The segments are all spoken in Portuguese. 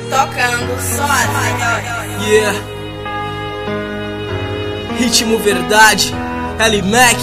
Tocando só as melhores. Yeah. Ritmo Verdade, L-Mac.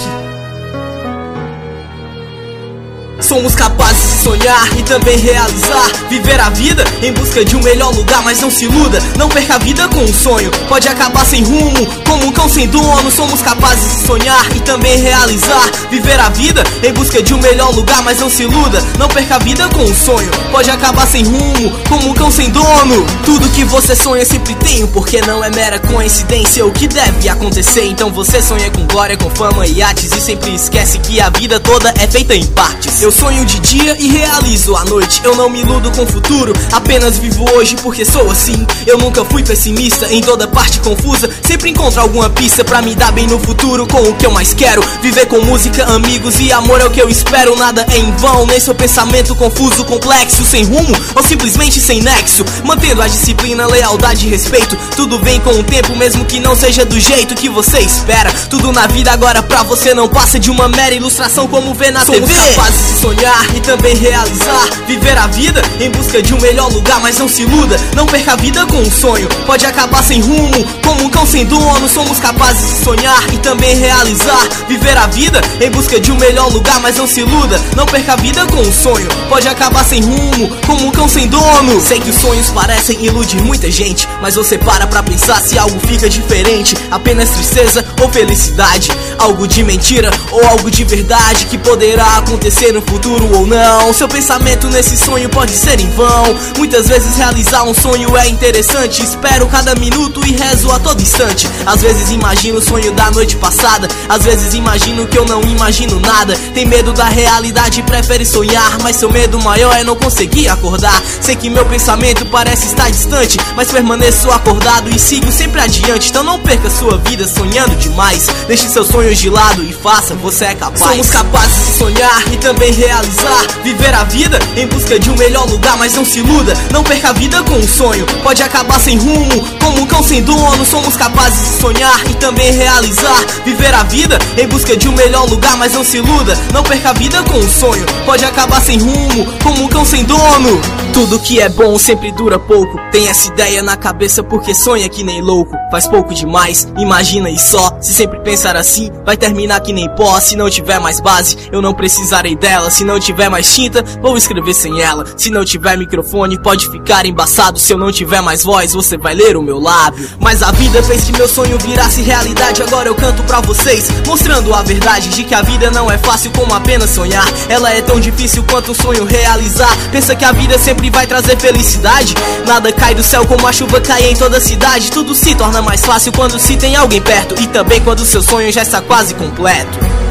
Somos capazes de sonhar e também realizar, viver a vida em busca de um melhor lugar, mas não se iluda, não perca a vida com um sonho. Pode acabar sem rumo, como um cão sem dono. Somos capazes de sonhar e também realizar, viver a vida em busca de um melhor lugar, mas não se iluda, não perca a vida com um sonho. Pode acabar sem rumo, como um cão sem dono. Tudo que você sonha sempre tem um porquê, não é mera coincidência o que deve acontecer. Então você sonha com glória, com fama e artes, e sempre esquece que a vida toda é feita em partes. Eu sonho de dia e realizo à noite, eu não me iludo com o futuro, apenas vivo hoje porque sou assim. Eu nunca fui pessimista, em toda parte confusa, sempre encontro alguma pista pra me dar bem no futuro. Com o que eu mais quero, viver com música, amigos e amor é o que eu espero. Nada é em vão, nem seu pensamento confuso, complexo, sem rumo ou simplesmente sem nexo. Mantendo a disciplina, lealdade e respeito, tudo vem com o tempo, mesmo que não seja do jeito que você espera. Tudo na vida agora pra você não passa de uma mera ilustração como vê na TV. Somos capazes de sonhar e também realizar, viver a vida em busca de um melhor lugar, mas não se iluda, não perca a vida com um sonho. Pode acabar sem rumo, como um cão sem dono. Somos capazes de sonhar e também realizar, viver a vida em busca de um melhor lugar, mas não se iluda, não perca a vida com um sonho. Pode acabar sem rumo, como um cão sem dono. Sei que os sonhos parecem iludir muita gente, mas você para pra pensar se algo fica diferente. Apenas tristeza ou felicidade, algo de mentira ou algo de verdade, que poderá acontecer no futuro ou não. Seu pensamento nesse sonho pode ser em vão. Muitas vezes realizar um sonho é interessante, espero cada minuto e rezo a todo instante. Às vezes imagino o sonho da noite passada, às vezes imagino que eu não imagino nada. Tem medo da realidade e prefere sonhar, mas seu medo maior é não conseguir acordar. Sei que meu pensamento parece estar distante, mas permaneço acordado e sigo sempre adiante. Então não perca sua vida sonhando demais, deixe seus sonhos de lado e faça, você é capaz. Somos capazes de sonhar e também realizar, viver a vida em busca de um melhor lugar, mas não se iluda, não perca a vida com um sonho. Pode acabar sem rumo, como um cão sem dono. Somos capazes de sonhar e também realizar, viver a vida em busca de um melhor lugar, mas não se iluda, não perca a vida com um sonho. Pode acabar sem rumo, como um cão sem dono. Tudo que é bom sempre dura pouco, tem essa ideia na cabeça porque sonha que nem louco. Faz pouco demais, imagina e só, se sempre pensar assim, vai terminar que nem pó. Se não tiver mais base, eu não precisarei dela. Se não tiver mais tinta, vou escrever sem ela. Se não tiver microfone, pode ficar embaçado. Se eu não tiver mais voz, você vai ler o meu lábio. Mas a vida fez que meu sonho virasse realidade. Agora eu canto pra vocês, mostrando a verdade de que a vida não é fácil como apenas sonhar. Ela é tão difícil quanto um sonho realizar. Pensa que a vida sempre vai trazer felicidade? Nada cai do céu como a chuva cai em toda a cidade. Tudo se torna mais fácil quando se tem alguém perto, e também quando seu sonho já está quase completo.